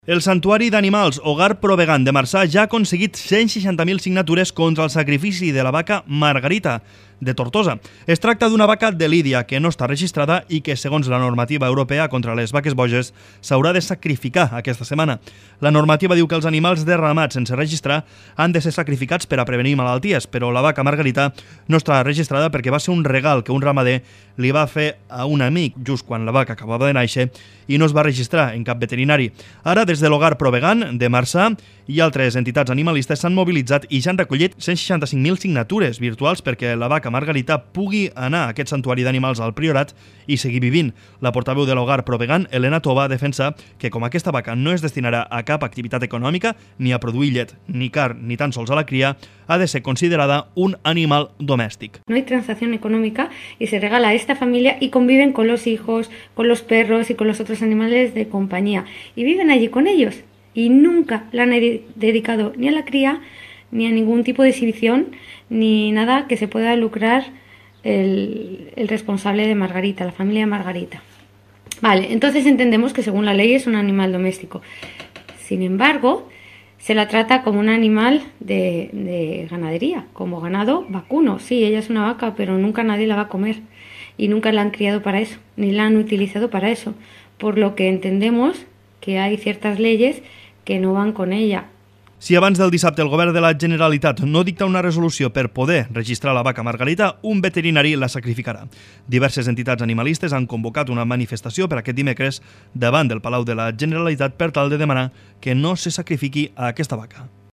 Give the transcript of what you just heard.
El Santuari d'Animals Hogar Provegan de Marçà ja ha aconseguit 160.000 signatures contra el sacrifici de la vaca Margarita, de Tortosa. Es tracta d'una vaca de Lídia que no està registrada i que, segons la normativa europea contra les vaques boges, s'haurà de sacrificar aquesta setmana. La normativa diu que els animals derramats sense registrar han de ser sacrificats per a prevenir malalties, però la vaca Margarita no està registrada perquè va ser un regal que un ramader li va fer a un amic just quan la vaca acabava de néixer i no es va registrar en cap veterinari. Ara, des de l'Hogar Provegan de Marçà i altres entitats animalistes s'han mobilitzat i ja han recollit 165.000 signatures virtuals perquè la vaca Margarita pugui anar a aquest santuari d'animals al Priorat i seguir vivint. La portaveu de l'Hogar Provegan, Elena Tova, defensa que com aquesta vaca no es destinarà a cap activitat econòmica, ni a produir llet, ni carn, ni tan sols a la cria, ha de ser considerada un animal domèstic. No hay transacción económica y se regala a esta familia y conviven con los hijos, con los perros y con los otros animales de compañía y viven allí con ellos y nunca la han dedicado ni a la cría ni a ningún tipo de exhibición ni nada que se pueda lucrar el responsable de Margarita, la familia de Margarita. Vale, entonces entendemos que según la ley es un animal doméstico. Sin embargo, se la trata como un animal de ganadería, como ganado vacuno. Sí, ella es una vaca, pero nunca nadie la va a comer y nunca la han criado para eso, ni la han utilizado para eso, por lo que entendemos que hay ciertas leyes que no van con ella. Si abans del dissabte el govern de la Generalitat no dicta una resolució per poder registrar la vaca Margarita, un veterinari la sacrificarà. Diverses entitats animalistes han convocat una manifestació per aquest dimecres davant del Palau de la Generalitat per tal de demanar que no se sacrifiqui a aquesta vaca.